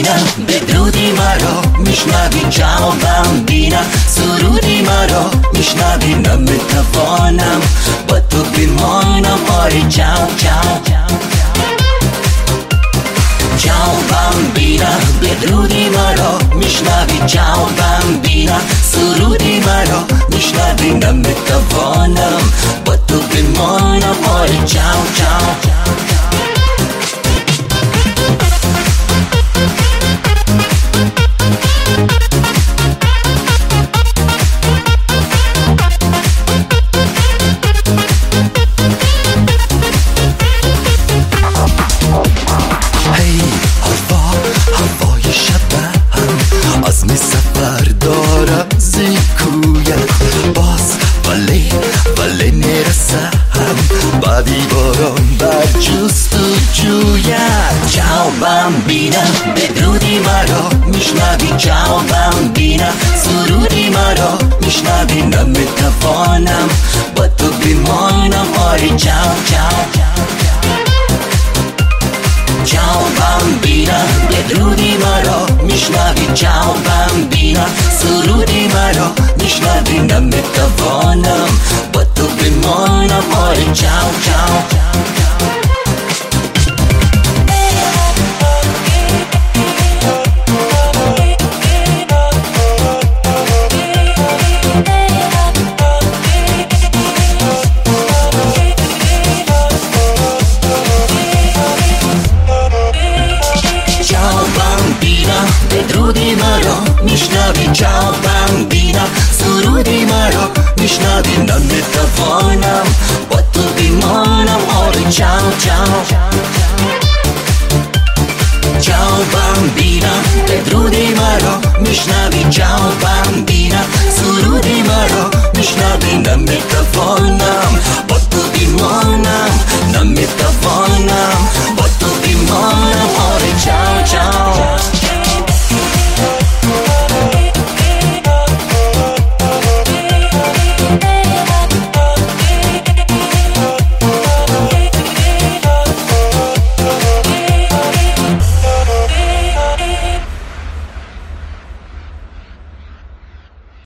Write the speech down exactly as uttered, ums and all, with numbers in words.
بینم، بدرودی مرا میشنوی جوابم بینم، سرودی مرا میشنوی نمیتوانم با تو بمانم. آره جاو جاو جوابم بینم، بدرودی مرا میشنوی جوابم بینم، سرودی مرا میشنوی نمیتوانم با تو بمانم. آره جاو جاو عزم سفر دارم زی کویت باز، ولی ولی میرسم بعدی باران بر جست و جویت. جوابم بینم، بدرودی مرا میشنوی جوابم بینم، سرودی مرا میشنوی نمیتوانم با تو بمانم. آره جاو جاو جوابم بینم، بدرودی مرا میشنوی جوابم بینم، سرودی مرا میشنوی نمیتوانم با تو بمانم. آره جاو جاو بدرودی مرا میشنوی جوابم بینم، سرودی مرا میشنوی نمیتوانم با تو بمانم. آره جاو جاو جوابم بینم، بدرودی مرا میشنوی جوابم بینم، سرودی مرا میشنوی نمیتوانم با تو بمانم، نمیتوانم با تو بمانم. آره جاو جاو